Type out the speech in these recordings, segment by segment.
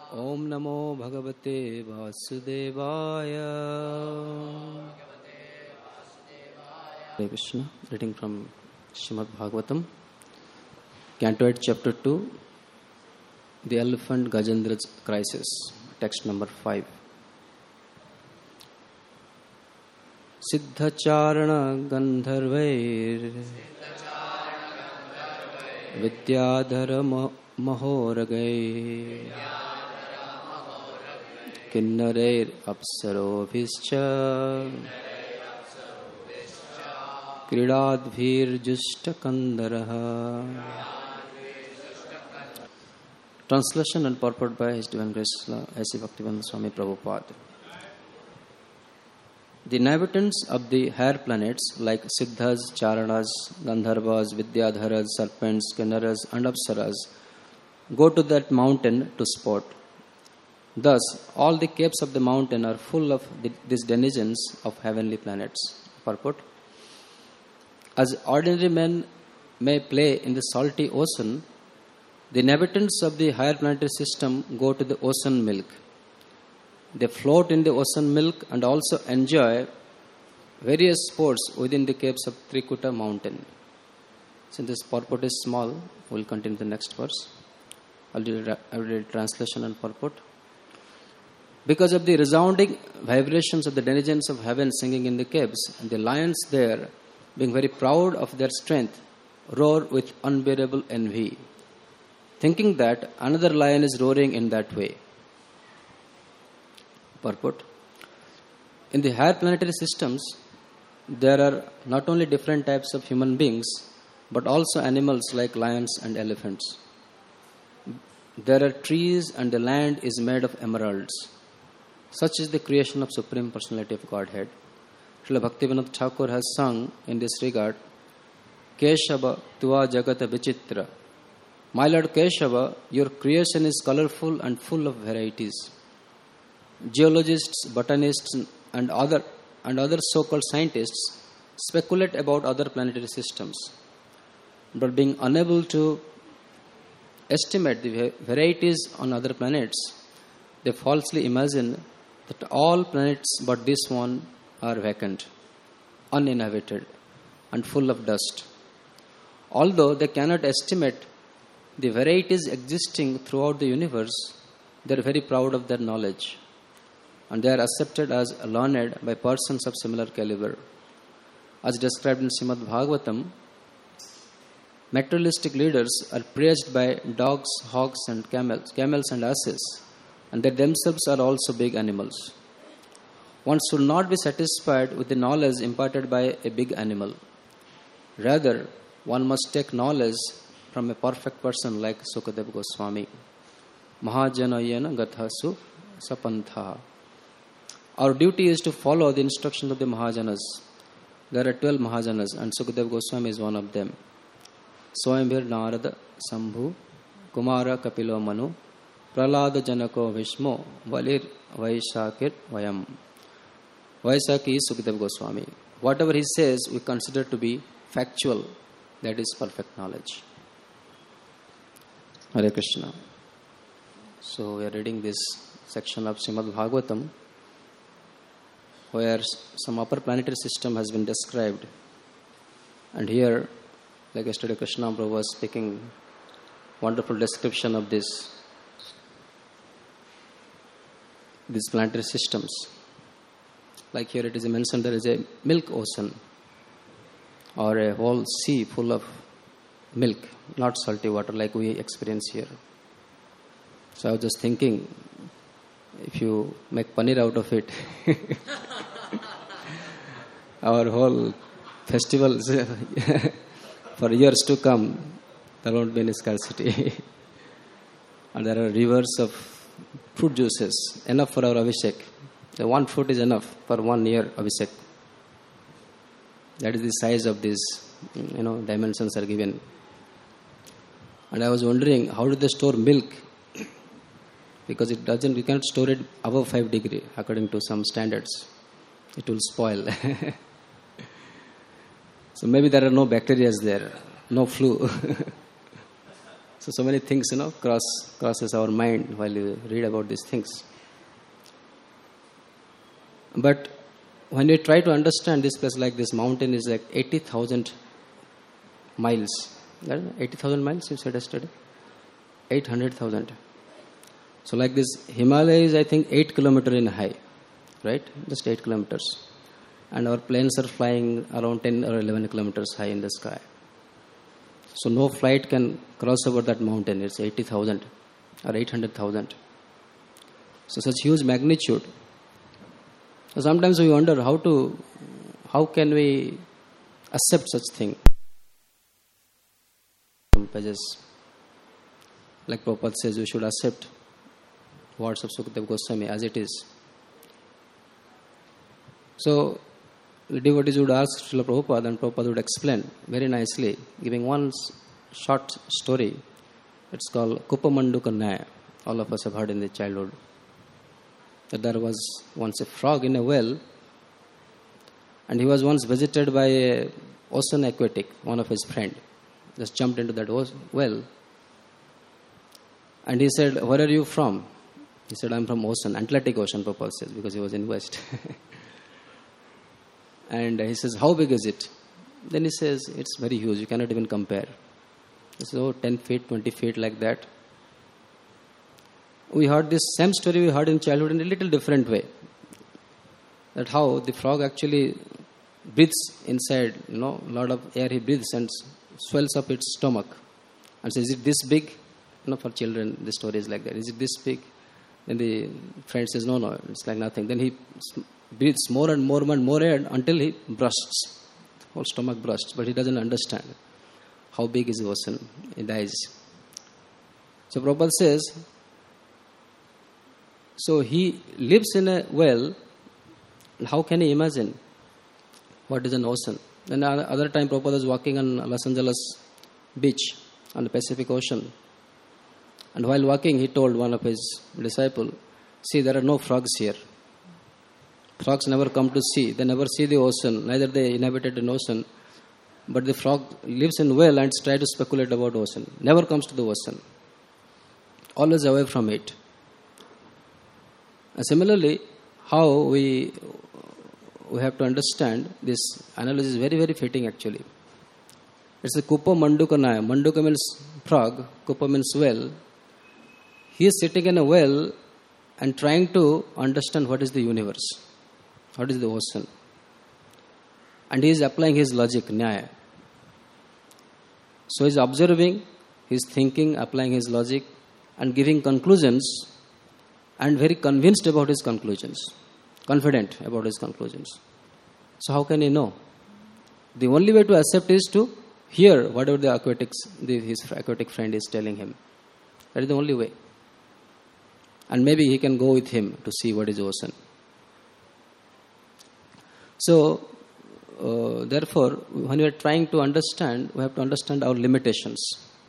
Om Namo Bhagavate Vasudevaya. Hare Krishna. Reading from Srimad Bhagavatam, Canto 8, Chapter 2, The Elephant Gajendra's Crisis, text number 5. Siddhacharana Gandharvair Vidyadhara Mahoragair Kinnareir Apsarovischa Kridadbhir Justa Kandaraha. Translation and purport by His Divine Grace A.C. Bhaktivedanta Swami Prabhupada. The inhabitants of the higher planets like Siddhas, Charanas, Gandharvas, Vidyadharas, Serpents, Kinnaras and Apsaras go to that mountain to sport. Thus, all the capes of the mountain are full of these denizens of heavenly planets. Purport: as ordinary men may play in the salty ocean, the inhabitants of the higher planetary system go to the ocean milk. They float in the ocean milk and also enjoy various sports within the capes of Trikuta mountain. Since this purport is small, we will continue the next verse. I will read translation and purport. Because of the resounding vibrations of the denizens of heaven singing in the caves, the lions there, being very proud of their strength, roar with unbearable envy, thinking that another lion is roaring in that way. Purport: in the higher planetary systems, there are not only different types of human beings, but also animals like lions and elephants. There are trees and the land is made of emeralds. Such is the creation of Supreme Personality of Godhead. Srila Bhaktivinoda Thakur has sung in this regard, Keshava Tua Jagata Vichitra. My Lord Keshava, your creation is colorful and full of varieties. Geologists, botanists and other so-called scientists speculate about other planetary systems, but being unable to estimate the varieties on other planets, they falsely imagine that all planets but this one are vacant, uninhabited and full of dust. Although they cannot estimate the varieties existing throughout the universe, they are very proud of their knowledge, and they are accepted as learned by persons of similar caliber. As described in Srimad Bhagavatam, materialistic leaders are praised by dogs, hogs and camels and asses, and they themselves are also big animals. One should not be satisfied with the knowledge imparted by a big animal. Rather, one must take knowledge from a perfect person like Sukadeva Goswami. Mahajanayana gathasu sapantha. Our duty is to follow the instructions of the Mahajanas. There are 12 Mahajanas and Sukadeva Goswami is one of them. Swayambhir Narada Sambhu Kumara Kapilo Manu Pralada Janako Vishmo Valir Vaishakir Vayam. Vaisaki is Sukadeva Goswami. Whatever he says we consider to be factual, that is perfect knowledge. Hare Krishna. So we are reading this section of Srimad Bhagavatam, where some upper planetary system has been described. And here, like yesterday, Krishna Prabhu was speaking wonderful description of these planetary systems. Like here it is mentioned there is a milk ocean or a whole sea full of milk, not salty water like we experience here. So I was just thinking, if you make paneer out of it, our whole festival for years to come, there won't be any scarcity. And there are rivers of fruit juices, enough for our Abhishek. The one fruit is enough for 1 year Abhishek. That is the size of these, dimensions are given. And I was wondering, how do they store milk? Because you can't store it above 5 degrees according to some standards. It will spoil. So maybe there are no bacteria there, no flu. So many things, crosses our mind while you read about these things. But when you try to understand this place, like this mountain is like 80,000 miles. 80,000 miles, you said yesterday? 800,000. So like this, Himalaya is, I think, 8 kilometers in high, right? Just 8 kilometers. And our planes are flying around 10 or 11 kilometers high in the sky. So no flight can cross over that mountain. It's 80,000 or 800,000. So such huge magnitude. So sometimes we wonder how can we accept such thing? Some pages, like Prabhupada says, we should accept words of Sukadeva Goswami as it is. So the devotees would ask Srila Prabhupada, and Prabhupada would explain very nicely, giving one short story. It's called Kupamanduka Nyaya. All of us have heard in the childhood. That there was once a frog in a well, and he was once visited by a ocean aquatic, one of his friend. Just jumped into that well. And he said, "Where are you from?" He said, "I'm from Ocean, Atlantic Ocean," Prabhupada says, because he was in West. And he says, "How big is it?" Then he says, "It's very huge, you cannot even compare." He says, "Oh, 10 feet, 20 feet, like that." We heard this same story we heard in childhood in a little different way. That how the frog actually breathes inside, a lot of air he breathes and swells up its stomach. And says, "Is it this big?" For children, the story is like that. "Is it this big?" Then the friend says, no, it's like nothing. Then he breathes more and more and more air until he bursts. Whole stomach bursts, but he doesn't understand how big is the ocean. He dies. So Prabhupada says, so he lives in a well, and how can he imagine what is an ocean? Then other time Prabhupada was walking on Los Angeles beach on the Pacific Ocean. And while walking, he told one of his disciples, "See, there are no frogs here. Frogs never come to sea. They never see the ocean. Neither they inhabited an ocean. But the frog lives in well and tries to speculate about ocean. Never comes to the ocean. Always away from it." And similarly, how we have to understand this analogy is very, very fitting actually. It's a Kupa Manduka Nyaya. Manduka means frog, Kupa means well. He is sitting in a well and trying to understand what is the universe, what is the ocean. And he is applying his logic, Nyaya. So he is observing, he is thinking, applying his logic and giving conclusions, and very convinced about his conclusions, confident about his conclusions. So how can he know? The only way to accept is to hear whatever his aquatic friend is telling him. That is the only way. And maybe he can go with him to see what is ocean. So, therefore, when we are trying to understand, we have to understand our limitations.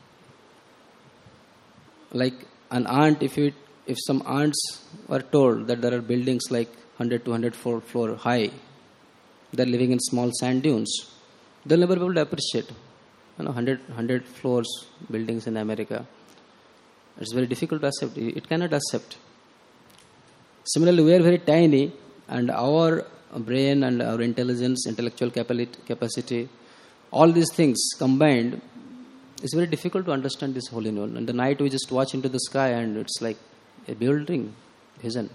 Like an ant, if some ants were told that there are buildings like 100 to 100 floor high, they are living in small sand dunes, they will never be able to appreciate 100 floors buildings in America. It's very difficult to accept. It cannot accept. Similarly, we are very tiny, and our brain and our intelligence, intellectual capacity, all these things combined, it's very difficult to understand this whole universe. And the night we just watch into the sky, and it's like a bewildering vision.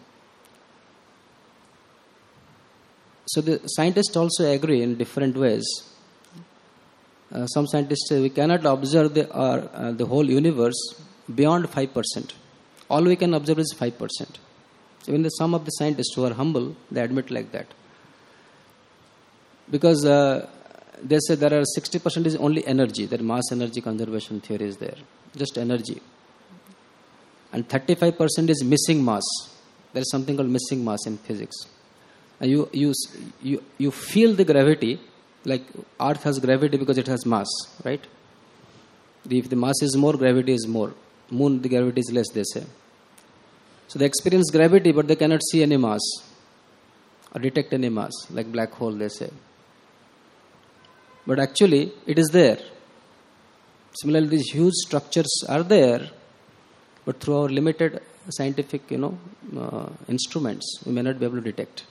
So the scientists also agree in different ways. Some scientists say we cannot observe the whole universe beyond 5%. All we can observe is 5%. Even some of the scientists who are humble, they admit like that. Because they say there are 60% is only energy. That mass energy conservation theory is there. Just energy. And 35% is missing mass. There is something called missing mass in physics. And you feel the gravity, like Earth has gravity because it has mass, right? If the mass is more, gravity is more. Moon, the gravity is less, they say. So they experience gravity, but they cannot see any mass or detect any mass, like black hole, they say. But actually, it is there. Similarly, these huge structures are there, but through our limited scientific, instruments, we may not be able to detect.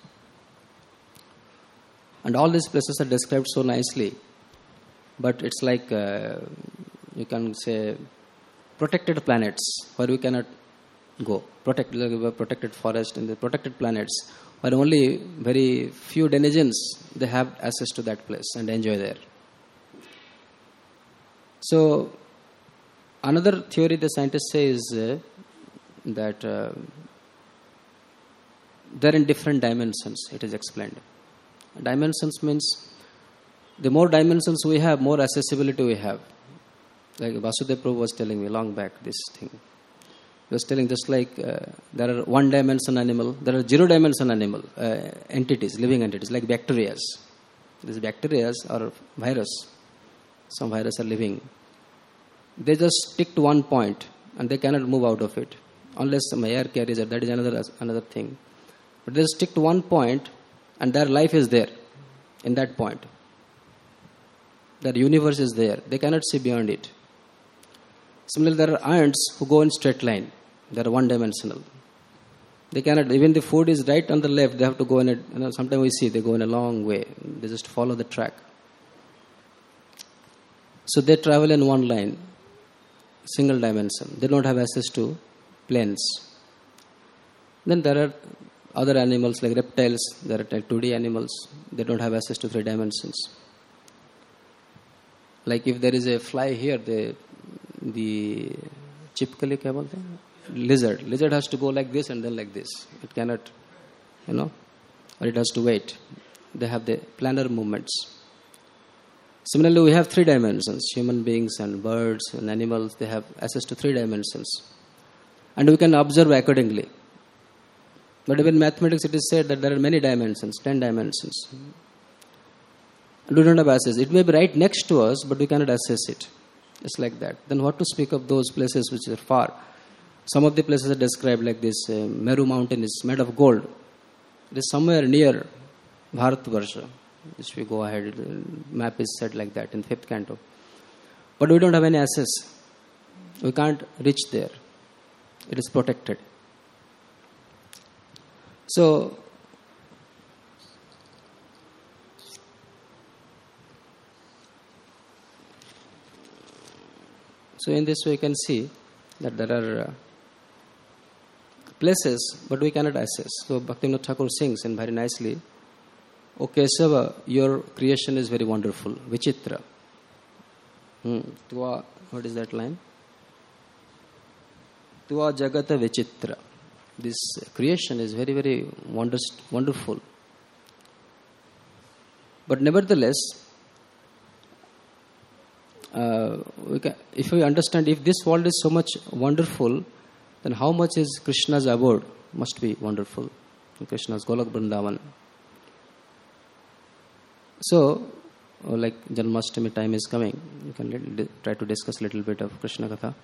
And all these places are described so nicely, but it's like you can say protected planets where we cannot go. Protected forest and the protected planets where only very few denizens they have access to that place and enjoy there. So another theory the scientists say is that they're in different dimensions. It is explained. Dimensions means the more dimensions we have, more accessibility we have. Like Vasudeva Prabhu was telling me long back this thing. He was telling just like there are one-dimension animal, there are zero-dimension animal entities, living entities like bacteria. These bacteria or virus, some virus are living. They just stick to one point and they cannot move out of it unless some air carries it. That is another thing. But they stick to one point and their life is there in that point. Their universe is there. They cannot see beyond it. Similarly, there are ants who go in straight line. They are one-dimensional. They cannot, even the food is right on the left, they have to go in it. Sometimes we see they go in a long way. They just follow the track. So they travel in one line, single dimension. They don't have access to planes. Then there are other animals like reptiles. There are like 2D animals. They don't have access to 3 dimensions. Like if there is a fly here, the chipkali kya bolte hain? Lizard has to go like this and then like this. It cannot, or it has to wait. They have the planar movements. Similarly, we have 3 dimensions. Human beings and birds and animals, they have access to 3 dimensions. And we can observe accordingly. But even in mathematics, it is said that there are many dimensions, 10 dimensions. And we don't have access. It may be right next to us, but we cannot access it. It's like that. Then what to speak of those places which are far? Some of the places are described like this. Meru mountain is made of gold. It is somewhere near Bharatvarsha. If we go ahead, the map is set like that in 5th canto. But we don't have any access. We can't reach there. It is protected. So in this way you can see that there are places but we cannot access. So Bhaktivinoda Thakur sings and very nicely, O Kesava, your creation is very wonderful. Vichitra. What is that line? Tua Jagata Vichitra. This creation is very, very wonderful. But nevertheless, if we understand, if this world is so much wonderful, then how much is Krishna's abode? Must be wonderful. Krishna's Golok Vrindavan. So, like Janmashtami time is coming, you can try to discuss a little bit of Krishna Katha.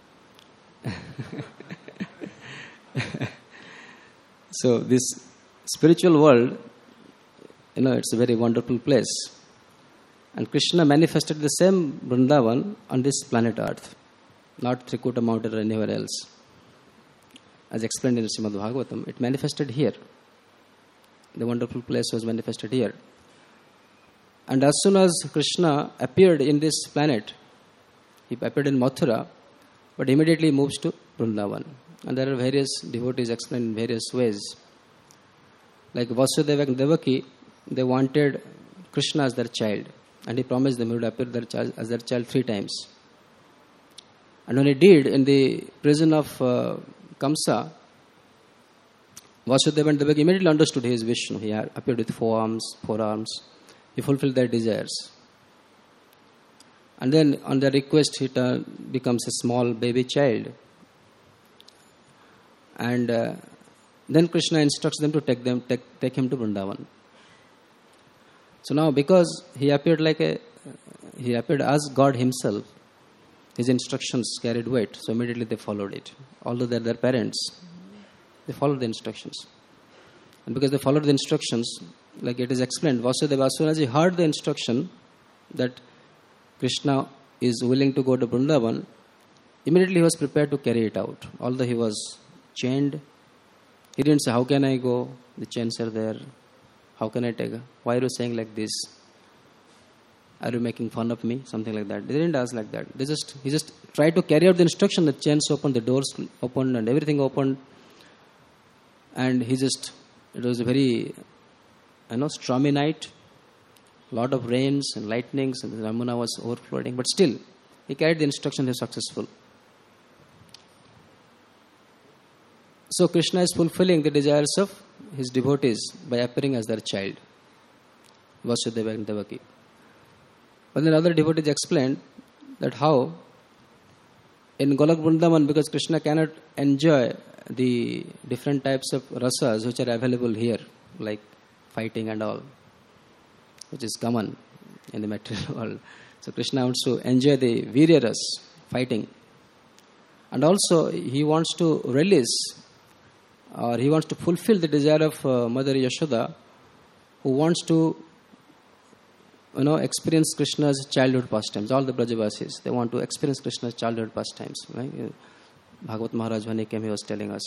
So, this spiritual world, it's a very wonderful place. And Krishna manifested the same Vrindavan on this planet Earth, not Trikuta mountain or anywhere else. As explained in Srimad Bhagavatam, it manifested here. The wonderful place was manifested here. And as soon as Krishna appeared in this planet, he appeared in Mathura, but immediately moves to Vrindavan. And there are various devotees explained in various ways. Like Vasudeva and Devaki, they wanted Krishna as their child. And he promised them he would appear as their child 3 times. And when he did, in the prison of Kamsa, Vasudeva and Devaki immediately understood he is Vishnu. He appeared with 4 arms. He fulfilled their desires. And then on their request, he becomes a small baby child. And then Krishna instructs them to take him to Vrindavan. So now, because he appeared as God himself, his instructions carried weight. So immediately they followed it. Although they're their parents, they followed the instructions. And because they followed the instructions, like it is explained, Vasudeva, as soon as he heard the instruction that Krishna is willing to go to Vrindavan, immediately he was prepared to carry it out. Although he was chained, he didn't say, how can I go? The chains are there. How can I take? Why are you saying like this? Are you making fun of me? Something like that. They didn't ask like that. He just tried to carry out the instruction. The chains opened, the doors opened, and everything opened. And it was a very, stormy night. Lot of rains and lightnings, and the Ramuna was overflowing. But still, he carried the instruction. He was successful. So Krishna is fulfilling the desires of his devotees by appearing as their child, Vasudeva and Devaki. But then other devotees explained that how in Golok Vrindavan, because Krishna cannot enjoy the different types of rasas which are available here, like fighting and all, which is common in the material world. So Krishna wants to enjoy the Virya ras, fighting. And also he wants to release, or he wants to fulfill the desire of Mother Yashoda, who wants to experience Krishna's childhood pastimes. All the Brajavasis, they want to experience Krishna's childhood pastimes. Right? Bhagavat Maharaj, when he came, he was telling us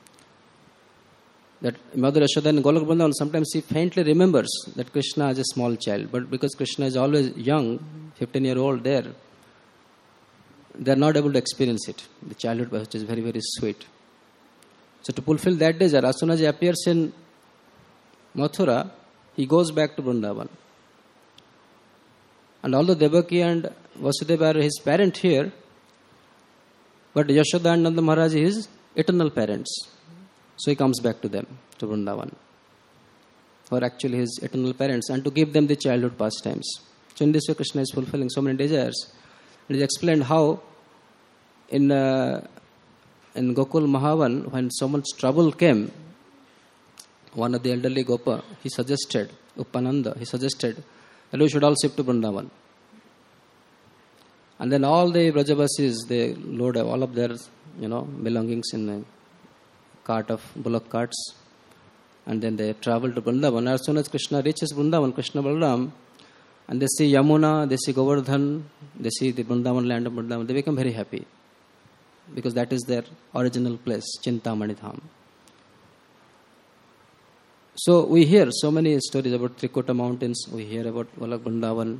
that Mother Yashoda in Golok Vrindavan, sometimes she faintly remembers that Krishna is a small child. But because Krishna is always young, 15-year-old there, they are not able to experience it. The childhood, which is very, very sweet. So to fulfill that desire, as soon as he appears in Mathura, he goes back to Vrindavan. And although Devaki and Vasudeva are his parent here, but Yashoda and Nanda Maharaj is his eternal parents. So he comes back to them, to Vrindavan, or actually his eternal parents, and to give them the childhood pastimes. So in this way, Krishna is fulfilling so many desires. And he explained how in Gokul Mahavan, when so much trouble came, one of the elderly Gopa, he suggested, Upananda, that we should all shift to Vrindavan. And then all the Brajavasis, they load all of their, belongings in a cart of bullock carts. And then they travel to Vrindavan. As soon as Krishna reaches Vrindavan, Krishna Balaram, and they see Yamuna, they see Govardhan, they see the Vrindavan, land of Vrindavan, they become very happy. Because that is their original place, Chintamani Dham. So we hear so many stories about Trikota mountains, we hear about Golok Vrindavan,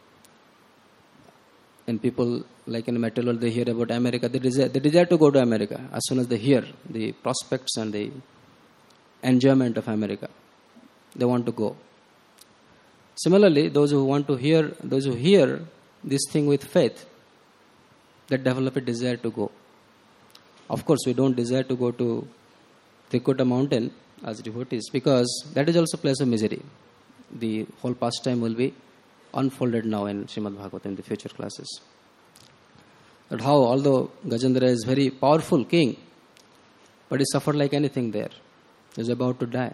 and people like in Metal World, they hear about America. They desire to go to America as soon as they hear the prospects and the enjoyment of America. They want to go. Similarly, those who hear this thing with faith, that develop a desire to go. Of course, we don't desire to go to Trikota mountain as devotees, because that is also a place of misery. The whole pastime will be unfolded now in Srimad Bhagavatam in the future classes. But how, although Gajendra is very powerful king, but he suffered like anything there. He was about to die.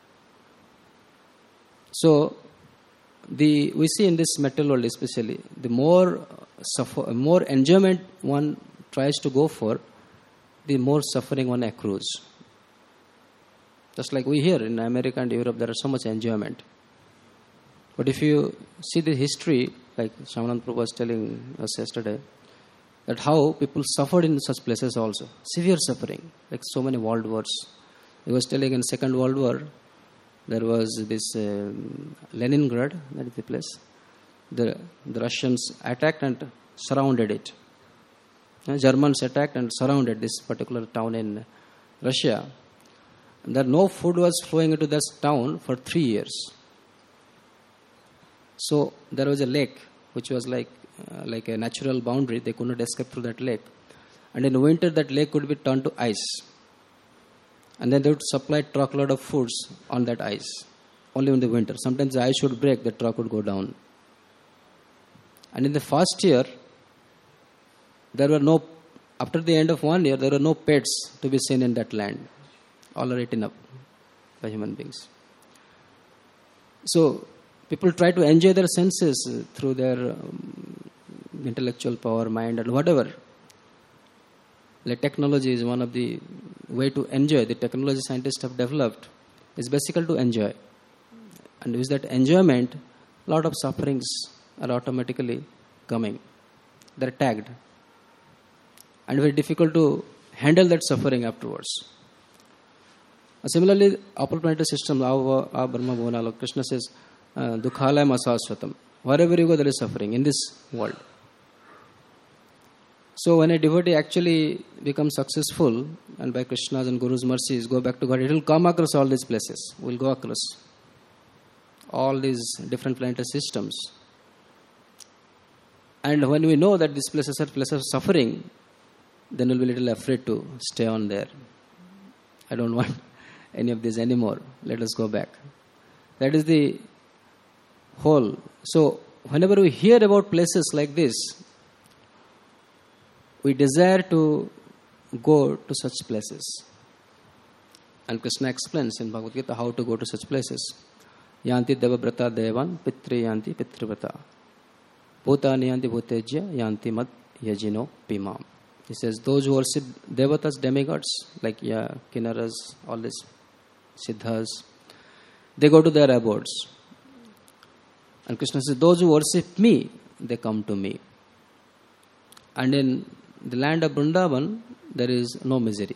So, we see in this material world especially, the more enjoyment one tries to go for, the more suffering one accrues. Just like we hear in America and Europe, there is so much enjoyment. But if you see the history, like Shyamanand Prabhu was telling us yesterday, that how people suffered in such places also. Severe suffering, like so many world wars. He was telling in Second World War, there was this Leningrad, that is the place. The Russians attacked and surrounded it. Germans attacked and surrounded this particular town in Russia. And there no food was flowing into this town for 3 years. So there was a lake which was like a natural boundary. They could not escape through that lake. And in winter that lake could be turned to ice. And then they would supply truckload of foods on that ice. Only in the winter. Sometimes the ice would break, the truck would go down. And in the first year, after the end of 1 year, there were no pets to be seen in that land. All are eaten up by human beings. So, people try to enjoy their senses through their intellectual power, mind, and whatever. Like technology is one of the way to enjoy. The technology scientists have developed is basically to enjoy. And with that enjoyment, a lot of sufferings are automatically coming. they're tagged. And very difficult to handle that suffering afterwards. Similarly, upper planetary system, Brahma Bhuvanala, Krishna says, Dukhalayam asaswatam. Wherever you go, there is suffering in this world. So when a devotee actually becomes successful, and by Krishna's and Guru's mercies go back to God, it will come across all these places. We'll go across all these different planetary systems. And when we know that these places are places of suffering, then we'll be a little afraid to stay on there. I don't want any of this anymore. Let us go back. That is the whole. So whenever we hear about places like this, we desire to go to such places. And Krishna explains in Bhagavad Gita how to go to such places. Yanti devabrata devan pitri yanti pitrivrata. Bhutani yanti bhutejya yanti mad yajino pimam. He says those who worship devatas, demigods, like Kinnaras, all these siddhas, they go to their abodes. And Krishna says those who worship me, they come to me. And in the land of Vrindavan, there is no misery.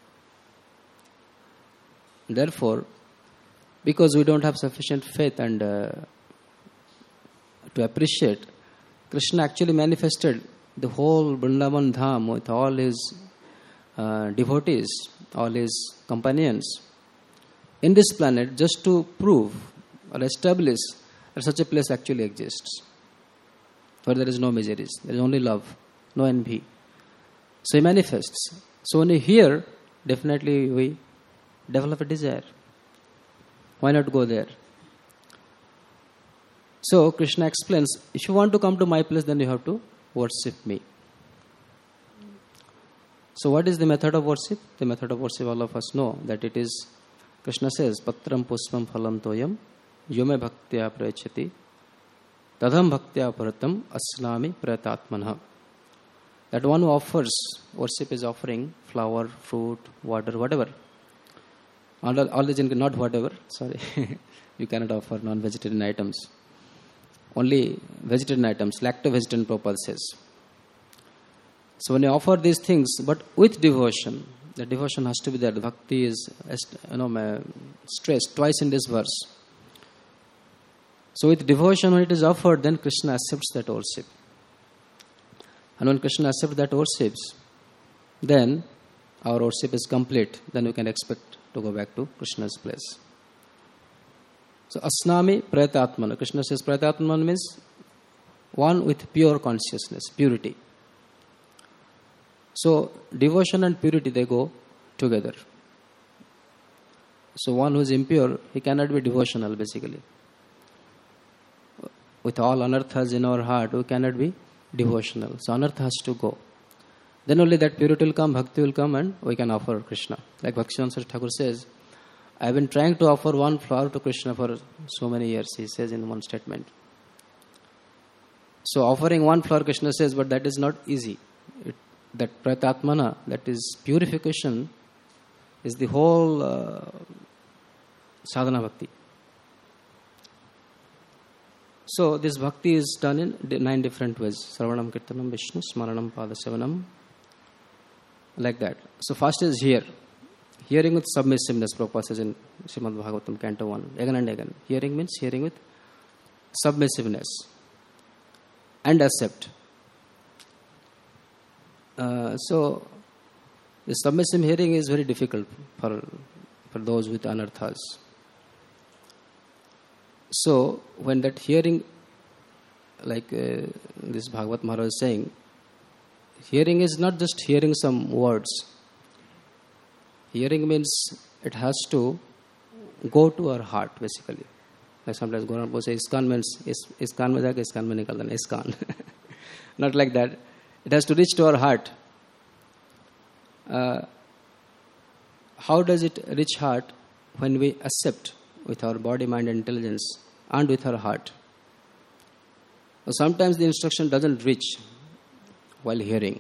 Therefore, because we don't have sufficient faith and to appreciate, Krishna actually manifested the whole Vrindavan Dham with all his devotees, all his companions in this planet just to prove or establish that such a place actually exists, where there is no miseries, there is only love, no envy. So he manifests. So when we hear, definitely we develop a desire. Why not go there? So Krishna explains, if you want to come to my place, then you have to worship me. So what is the method of worship? The method of worship, all of us know that it is, Krishna says, Patram puspam phalam toyam yume bhaktya prayachati tadham bhaktya paratam asnami prayatatmanah. That one who offers, worship is offering flower, fruit, water, whatever. All these, not whatever, sorry. You cannot offer non-vegetarian items. Only vegetarian items, lacto-vegetarian Prabhupada says. So when you offer these things, but with devotion, the devotion has to be there. The bhakti is stressed twice in this verse. So with devotion, when it is offered, then Krishna accepts that worship. And when Krishna accepts that worship, then our worship is complete. Then we can expect to go back to Krishna's place. So asnami prayatatmana. Krishna says prayatatmana means one with pure consciousness, purity. So devotion and purity, they go together. So one who is impure, he cannot be devotional basically. With all anarthas in our heart, we cannot be devotional. So anartha has to go. Then only that purity will come, bhakti will come, and we can offer Krishna. Like Bhaktivedanta Thakur says, I have been trying to offer one flower to Krishna for so many years, he says in one statement. So offering one flower, Krishna says, but that is not easy. That prayatatmana, that is purification, is the whole sadhana bhakti. So this bhakti is done in 9 different ways. Sravanam, Kirtanam, Vishnu, Smaranam, Padasevanam. Like that. So first is hear. Hearing with submissiveness, Prabhupada says in Srimad Bhagavatam, Canto 1. Again and again. Hearing means hearing with submissiveness. And accept. So the submissive hearing is very difficult for those with anarthas. So when that hearing, like this Bhagavat Maharaj is saying, hearing is not just hearing some words. Hearing means it has to go to our heart basically. Like sometimes Gauranga says, ISKCON means, ISKCON mein jaake ISKCON mein nikal dena, ISKCON. Not like that. It has to reach to our heart. How does it reach heart? When we accept with our body, mind and intelligence and with our heart. Sometimes the instruction doesn't reach while hearing.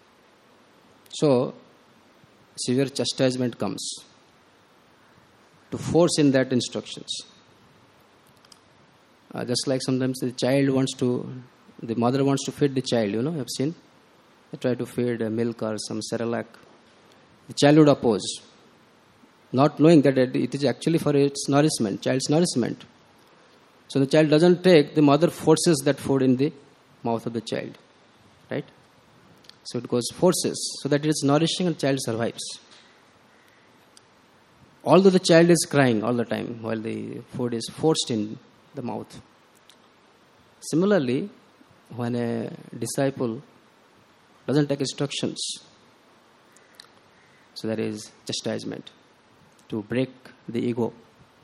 So severe chastisement comes to force in that instructions. Just like sometimes the child wants to the mother wants to feed the child, you have seen? They try to feed milk or some Cerelac. The child would oppose, not knowing that it is actually for its nourishment, child's nourishment. So the child doesn't take, the mother forces that food in the mouth of the child, right? So it goes forces, so that it is nourishing and child survives. Although the child is crying all the time while the food is forced in the mouth. Similarly, when a disciple doesn't take instructions, so there is chastisement to break the ego.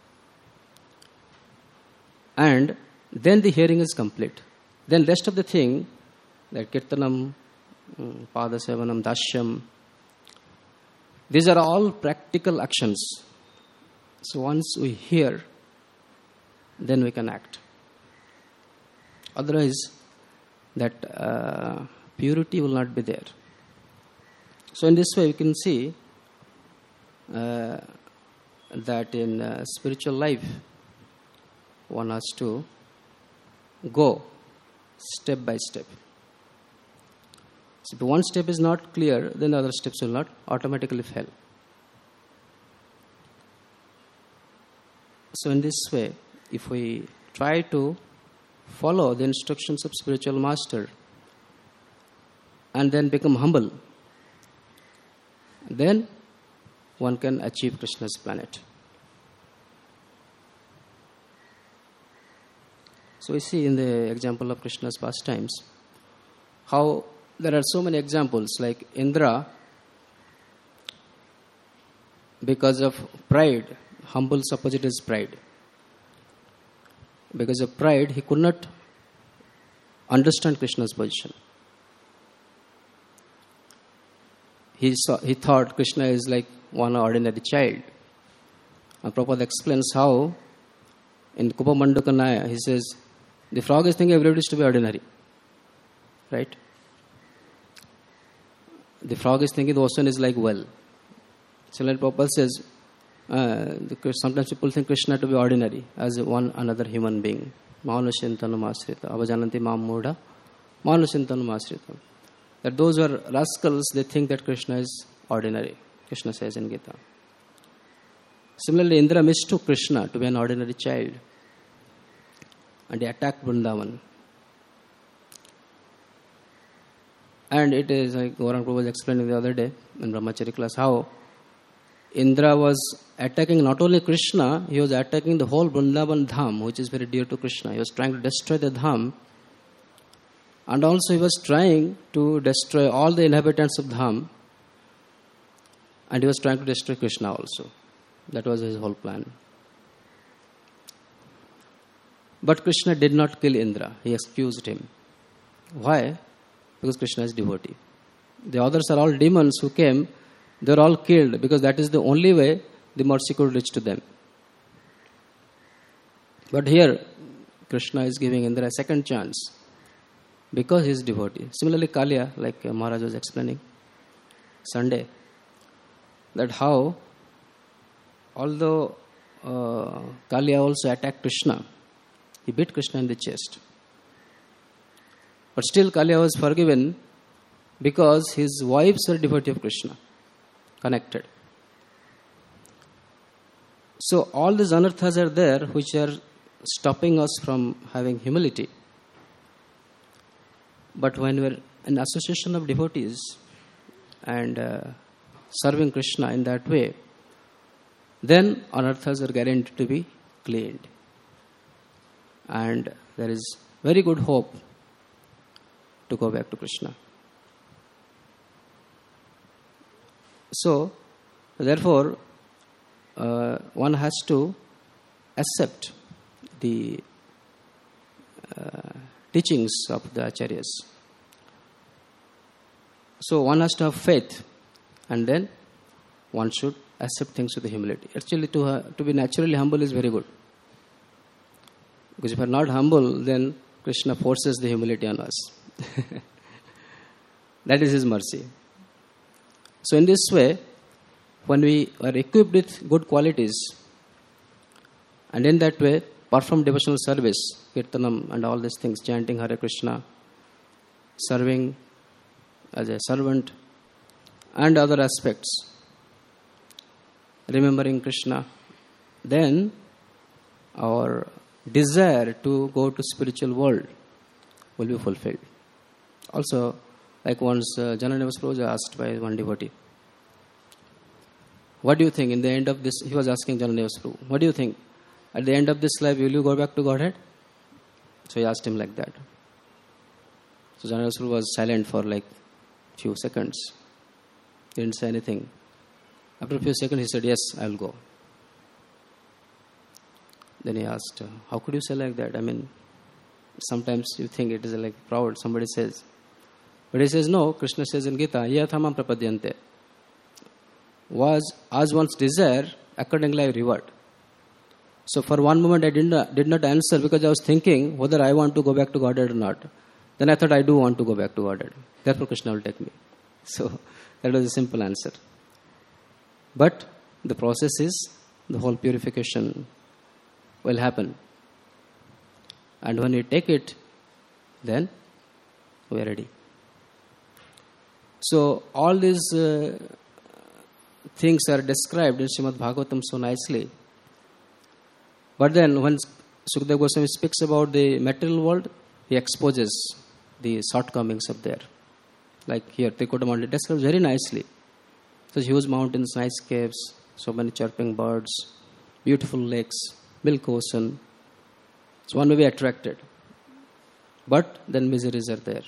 And then the hearing is complete. Then rest of the thing, like Kirtanam, Padasevanam, Dashyam, these are all practical actions. So once we hear, then we can act. Otherwise, that purity will not be there. So in this way, you can see that in spiritual life, one has to go step by step. So if one step is not clear, then the other steps will not automatically fail. So in this way, if we try to follow the instructions of spiritual master and then become humble, then one can achieve Krishna's planet. So we see in the example of Krishna's pastimes how there are so many examples, like Indra, because of pride, humble's opposite is pride. Because of pride, he could not understand Krishna's position. He thought Krishna is like one ordinary child. And Prabhupada explains how in Kupamandukanaya, he says, the frog is thinking everybody is to be ordinary. Right? The frog is thinking the ocean is like well. So like Prabhupada says, sometimes people think Krishna to be ordinary, as one another human being. Manushintanam asrita, avajananti mam mudha, manushintanam asrita. That those who are rascals, they think that Krishna is ordinary. Krishna says in Gita. Similarly, Indra mistook Krishna to be an ordinary child. And he attacked Vrindavan. And it is, like Gauranga Prabhu was explaining the other day in Brahmachari class, how Indra was attacking not only Krishna, he was attacking the whole Vrindavan Dham, which is very dear to Krishna. He was trying to destroy the Dham. And also he was trying to destroy all the inhabitants of Dham. And he was trying to destroy Krishna also. That was his whole plan. But Krishna did not kill Indra. He excused him. Why? Because Krishna is devotee. The others are all demons who came. They were all killed because that is the only way the mercy could reach to them. But here, Krishna is giving Indra a second chance because he is devotee. Similarly, Kaliya, like Maharaj was explaining Sunday, that how, although Kaliya also attacked Krishna, he beat Krishna in the chest. But still Kaliya was forgiven because his wives were devotee of Krishna, connected. So all these anarthas are there which are stopping us from having humility. But when we are in association of devotees and serving Krishna in that way, then anarthas are guaranteed to be cleared. And there is very good hope to go back to Krishna. So, therefore, one has to accept the teachings of the acharyas. So, one has to have faith, and then one should accept things with humility. Actually, to be naturally humble is very good. Because if we are not humble, then Krishna forces the humility on us. That is his mercy. So in this way, when we are equipped with good qualities, and in that way perform devotional service, kirtanam and all these things, chanting Hare Krishna, serving as a servant, and other aspects, remembering Krishna, then our desire to go to spiritual world will be fulfilled. Also, like once Jananeva Prabhu was asked by one devotee, what do you think in the end of this? He was asking Jananeva Prabhu, what do you think? At the end of this life, will you go back to Godhead? So he asked him like that. So Jananeva Prabhu was silent for like few seconds. He didn't say anything. After a few seconds, he said, yes, I will go. Then he asked, how could you say like that? I mean, sometimes you think it is like proud, somebody says. But he says, no, Krishna says in Gita, yathamam prapadyante. Was as one's desire, accordingly I reward. So for one moment I did not answer because I was thinking whether I want to go back to Godhead or not. Then I thought I do want to go back to Godhead. Therefore Krishna will take me. So that was a simple answer. But the process is, the whole purification will happen. And when we take it, then we are ready. So all these things are described in Srimad Bhagavatam so nicely. But then when Sukadeva Goswami speaks about the material world, he exposes the shortcomings of there. Like here, Trikuta Mountain describes very nicely. Such huge mountains, nice caves, so many chirping birds, beautiful lakes, milk ocean. So one may be attracted. But then miseries are there.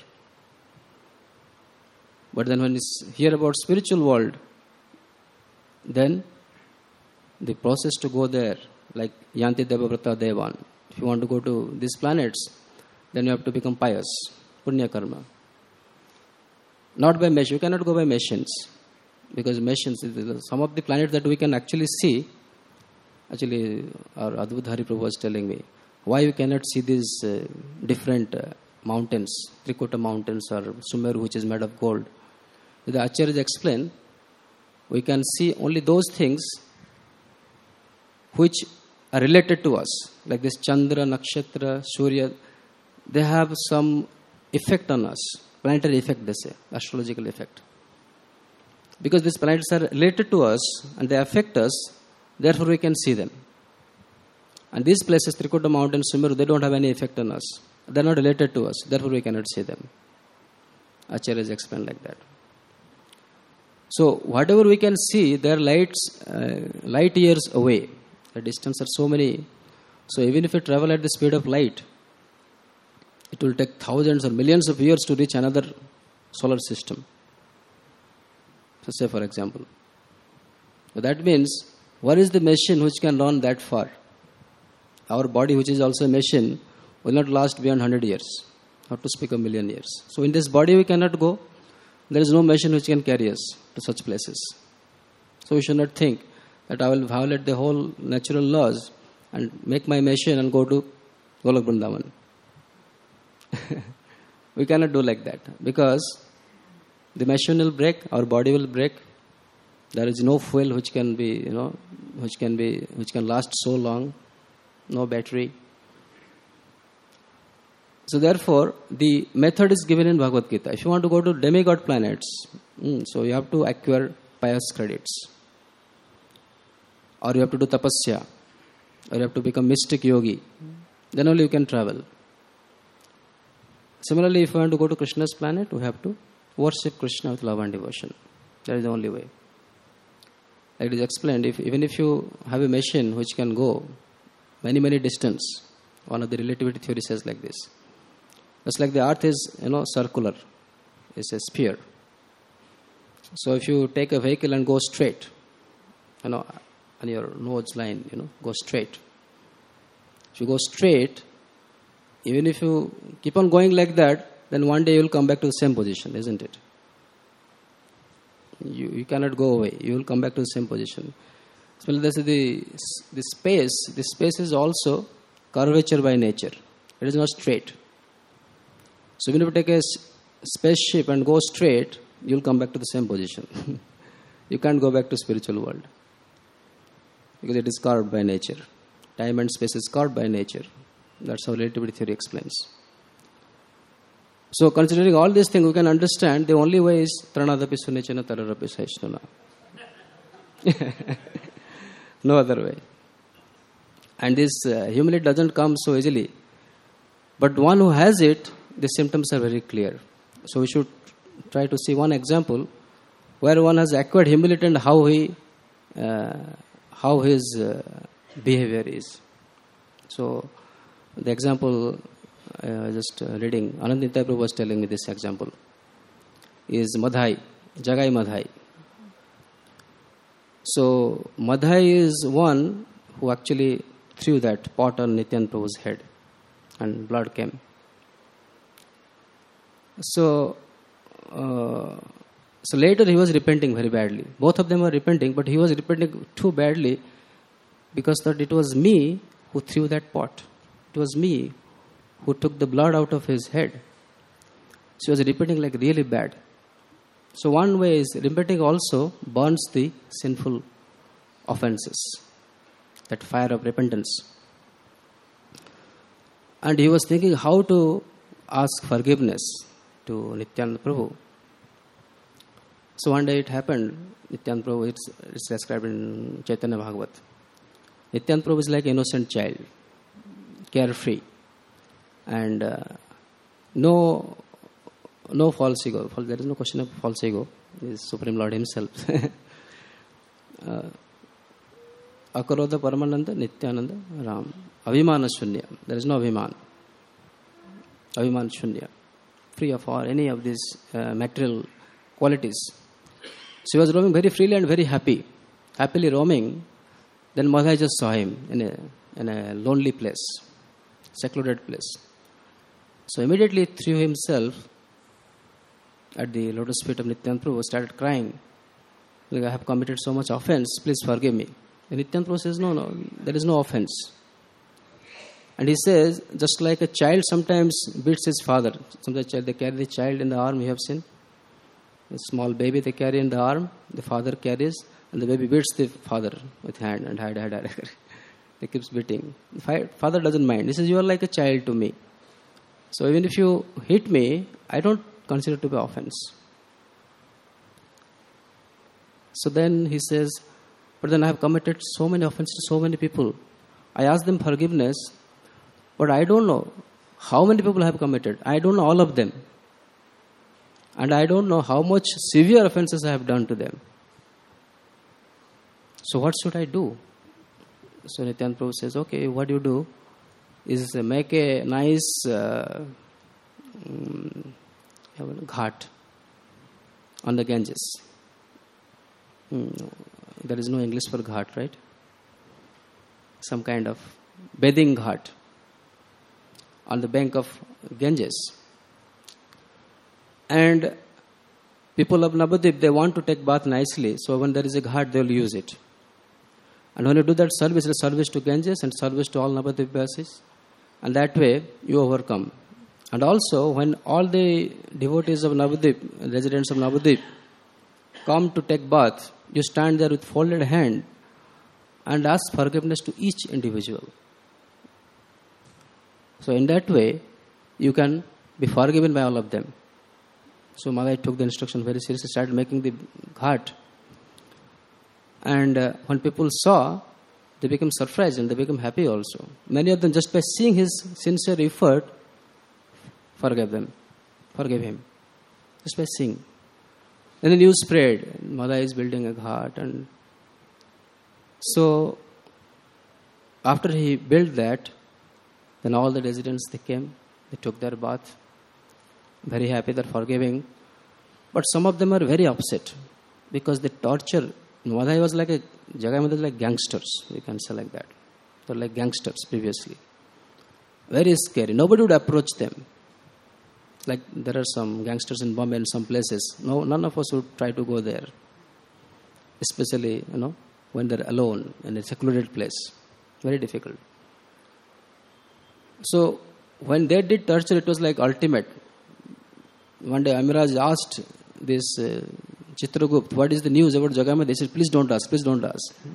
But then when you hear about spiritual world, then the process to go there, like Yanti Devavrata Devan, if you want to go to these planets, then you have to become pious, punya karma. Not by machine, you cannot go by machines, because machines, some of the planets that we can actually see, actually our Advait Hari Prabhu was telling me, why you cannot see these different mountains, Trikuta mountains or Sumeru which is made of gold. The Acharyas explain, we can see only those things which are related to us, like this Chandra, Nakshatra, Surya, they have some effect on us, planetary effect they say, astrological effect. Because these planets are related to us and they affect us, therefore we can see them. And these places, Trikuta Mountain, Sumeru, they don't have any effect on us. They are not related to us, therefore we cannot see them. Acharyas explain like that. So whatever we can see, they are light years away. The distance are so many. So even if we travel at the speed of light, it will take thousands or millions of years to reach another solar system. So say for example. So that means, what is the machine which can run that far? Our body, which is also a machine, will not last beyond 100 years, not to speak of million years. So in this body we cannot go. There is no machine which can carry us to such places. So we should not think that I will violate the whole natural laws and make my machine and go to Golok Vrindavan. We cannot do like that, because the machine will break, our body will break. There is no fuel which can be, which can last so long. No battery. So therefore, the method is given in Bhagavad Gita. If you want to go to demigod planets, so you have to acquire pious credits. Or you have to do tapasya. Or you have to become mystic yogi. Then only you can travel. Similarly, if you want to go to Krishna's planet, we have to worship Krishna with love and devotion. That is the only way. Like it is explained, even if you have a machine which can go many distance, one of the relativity theory says like this. It's like the earth is, circular. It's a sphere. So if you take a vehicle and go straight, on your nose line, go straight. If you go straight, even if you keep on going like that, then one day you will come back to the same position, isn't it? You cannot go away. You will come back to the same position. So this is the space. The space is also curvature by nature. It is not straight. So when you take a spaceship and go straight, you will come back to the same position. You can't go back to spiritual world, because it is carved by nature. Time and space is carved by nature. That's how relativity theory explains. So considering all these things, we can understand the only way is Tranadapi Sunichana Tararapi Saishnuna. No other way. And this humility doesn't come so easily. But one who has it, the symptoms are very clear. So we should try to see one example where one has acquired humility and how his behavior is. So the example, just reading, Anandita Prabhu was telling me this example, is Madhai, Jagai Madhai. So Madhai is one who actually threw that pot on Nityananda Prabhu's head and blood came. So later he was repenting very badly. Both of them were repenting, but he was repenting too badly because that it was me who threw that pot. It was me who took the blood out of his head. So he was repenting like really bad. So one way is repenting also burns the sinful offenses, that fire of repentance. And he was thinking how to ask forgiveness to Nityananda Prabhu. So one day it happened, Nityananda Prabhu, it's described in Chaitanya Bhagavat. Nityananda Prabhu is like an innocent child, carefree, and no false ego. There is no question of false ego. He is Supreme Lord himself. Akarodha Paramananda Nityananda Ram. Avimana Shunya. There is no Aviman. Aviman Shunya. Free of all any of these material qualities. So he was roaming very freely and very happy. Happily roaming. Then Madhai just saw him in a lonely place, secluded place. So immediately threw himself at the lotus feet of Nityananda Prabhu, started crying. Like, I have committed so much offense, please forgive me. And Nityananda Prabhu says, no, there is no offense. And he says, just like a child sometimes beats his father. Sometimes they carry the child in the arm, you have seen. A small baby they carry in the arm, the father carries, and the baby beats the father with hand and hand. He keeps beating. The father doesn't mind. He says, you are like a child to me. So even if you hit me, I don't consider it to be offense. So then he says, but then I have committed so many offenses to so many people. I ask them forgiveness, but I don't know how many people I have committed. I don't know all of them. And I don't know how much severe offenses I have done to them. So what should I do? So Nityananda Prabhu says, okay, what you do is make a nice ghat on the Ganges. There is no English for ghat, right? Some kind of bathing ghat on the bank of Ganges. And people of Navadvip, they want to take bath nicely. So when there is a ghat, they will use it. And when you do that service, it's a service to Ganges and service to all Navadvip Vasis. And that way, you overcome. And also, when all the devotees of Navadvip, residents of Navadvip, come to take bath, you stand there with folded hand and ask forgiveness to each individual. So in that way, you can be forgiven by all of them. So Madhai took the instruction very seriously, started making the ghat. And when people saw, they became surprised and they became happy also. Many of them, just by seeing his sincere effort, forgave him. Just by seeing. Then the news spread. Madhai is building a ghat. And so, after he built that, then all the residents, they came. They took their bath. Very happy, they're forgiving. But some of them are very upset because they torture. Madhai was like Jagai Madhai was like gangsters. We can say like that. They're like gangsters previously. Very scary. Nobody would approach them. Like there are some gangsters in Bombay in some places. No, none of us would try to go there. Especially, when they're alone in a secluded place. Very difficult. So, when they did torture, it was like ultimate. One day Amiraj asked this Chitragupt, what is the news about Jagai Madhai? They said, please don't ask.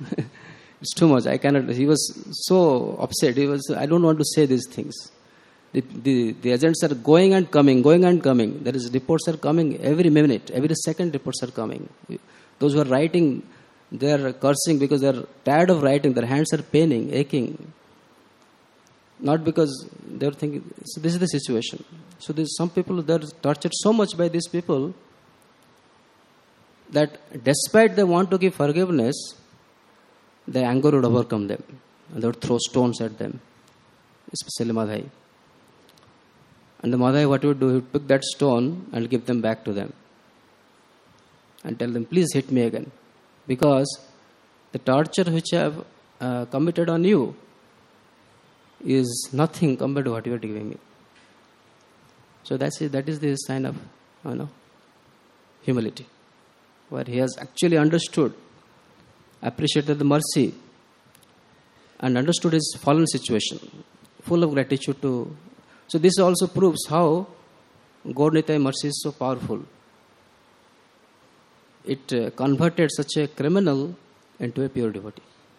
It's too much. I cannot. He was so upset. I don't want to say these things. The agents are going and coming, going and coming. There is reports are coming every minute, every second reports are coming. Those who are writing, they are cursing because they are tired of writing. Their hands are paining, aching. Not because they are thinking, so this is the situation. So there's some people, they are tortured so much by these people that despite they want to give forgiveness, the anger would overcome them. And they would throw stones at them, especially Madhai. And the Madhai, what he would do, he would pick that stone and give them back to them. And tell them, please hit me again. Because the torture which I have committed on you is nothing compared to what you are giving me. So that is the sign of humility. Where he has actually understood, appreciated the mercy, and understood his fallen situation, full of gratitude to. So this also proves how Gaur Nitai mercy is so powerful. It converted such a criminal into a pure devotee.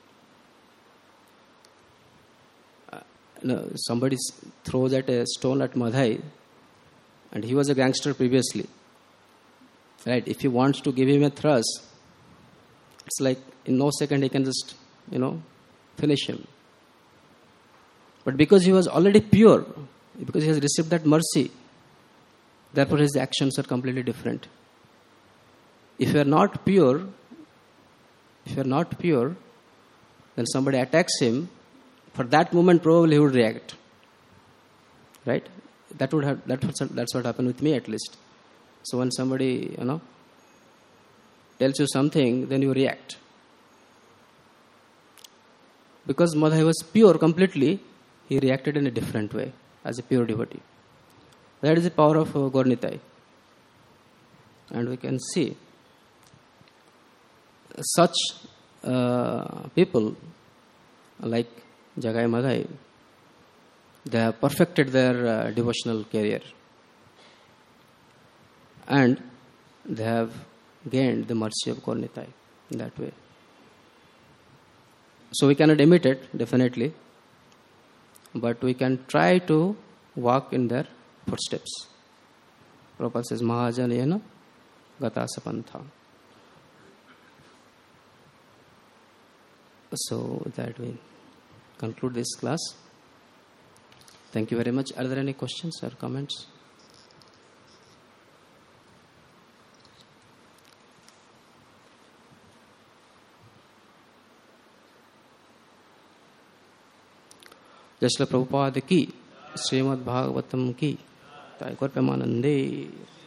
Somebody throws a stone at Madhai, and he was a gangster previously. Right? If he wants to give him a thrust, it's like in no second he can just, finish him. But because he was already pure, because he has received that mercy, therefore his actions are completely different. If you are not pure, then somebody attacks him, for that moment probably he would react. Right? That's what happened with me at least. So when somebody, tells you something, then you react. Because Madhai was pure completely, he reacted in a different way as a pure devotee. That is the power of Gaur Nitai. And we can see such people like Jagai Madhai, they have perfected their devotional career. And they have gained the mercy of Gaur Nitai in that way. So we cannot imitate, definitely, but we can try to walk in their footsteps. Prabhupada says, Mahajanayana gata sapantha. So with that we conclude this class. Thank you very much. Are there any questions or comments? जय श्री प्रभुपाद की, श्रीमद् भागवतम की, ताई गौर प्रेमानंदे।